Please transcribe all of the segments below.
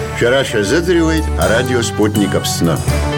Шәара шәазыӡырҩуеит арадио Спутник Аԥсны.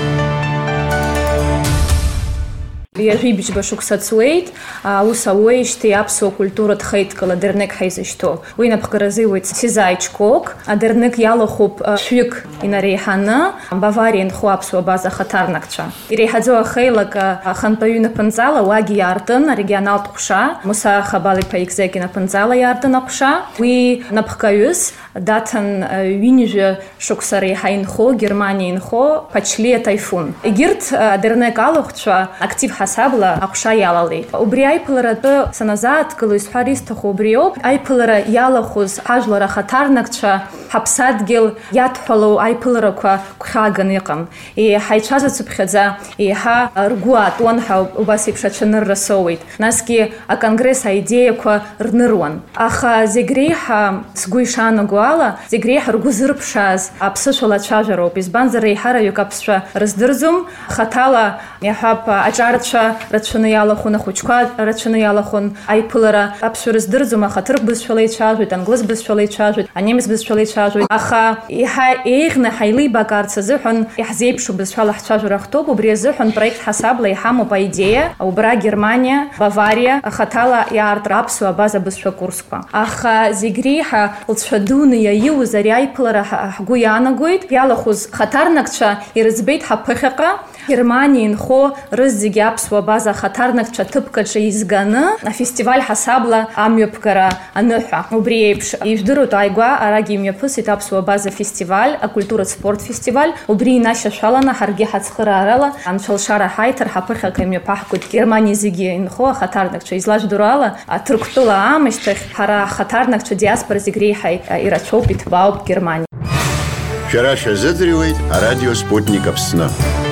Иажәибжьба шықәса ҵуеит, ус ауеижьҭеи аԥсуа культура дхеидкыла дырнык ҳаизышьҭоу. Уи инапхгаразы иуеит Сизаи Чкок, адырнык иалахәуп шәҩык инареиҳаны Бавариа инхо аԥсуа база ахаҭарнакцәа. Иреиҳаӡоу ахеилак ахантәаҩы инапынҵала уагьы иаартын арегионалтә ҟәша, Муса Хабал-иԥа Егзек инапынҵала иаартын аҟәша. Уи напхгаҩыс даҭан ҩынҩажәа шықәса реиҳа инхо, Германиа инхо Ԥачлиа Таифун. Егьырҭ адырнык алахәцәа актив ҳасабла аҟәша иалалеит. Убри аиԥыларатәы саназааҭгыло исҳәар исҭаху убри ауп, аиԥылара иалахәыз ҳажәлар ахаҭарнакцәа ҳаԥсадгьыл иадҳәалоу аиԥыларақәа гәхьааганы иҟам. Еиҳа ицәазацыԥхьаӡа, еиҳа ргәы аатуан ҳәа убас еиԥш аҽанырра соуеит. Насгьы аконгресс аидеиақәа рныруан. Аха зегь реиҳа сгәы ишаанаго ала, зегь реиҳа ргәы зырԥшааз аԥсышәала ацәажәароуп. Избанзар еиҳараҩык аԥсшәа рыздырӡом, хаҭала иаҳәап аҿарцәа рацәаны иалахәын, ахәыҷқәа рацәаны иалахәын аиԥылара аԥсшәа рыздырӡом, аха ҭырк бызшәала ицәажәоит, англыз бызшәала ицәажәоит, анемец бызшәала ицәажәоит. Аха иаҳа еиӷьны ҳаилибакаарц азыҳәан иаҳзеиԥшу бызшәала ҳцәажәара ҳҭоуп. Убри азыҳәан проект ҳасабла иҳамоуп аидеиа убра Германиа, Бавариа ахаҭала иаартра аԥсуа база бызшәа курсқәа. Аха зегь реиҳа лцәа дуны иаиуз ари аиԥылара ҳгәы иаанагоит. Иалахәыз хаҭарнакцәа ирыӡбеит ҳаԥыхьаҟа Германиа инхо рызегьы аԥсуа база ахаҭарнакцәа ҭыԥкаҿы изганы афестиваль ҳасабла амҩаԥгара аныҳәа. Убри еиԥш ижәдыруеит ааигәа арагьы имҩаԥысит аԥсуа база фестиваль, акультуратә спорт фестиваль. Убри инашьашәаланы ҳаргьы ҳацхыраарала анцәалшара ҳаиҭар ҳаԥыхьаҟа имҩаԥаҳгоит Германиа зегьы инхо ахаҭарнакцәа. Излажәдыруа ала Ҭырқәтәыла аамышьҭахь ҳара ахаҭарнакцәа диаспора зегь реиҳа ирацәоуп, иҭбаауп Германиа. Шәара шәазыӡырҩуеит арадио Спутник Аԥсны.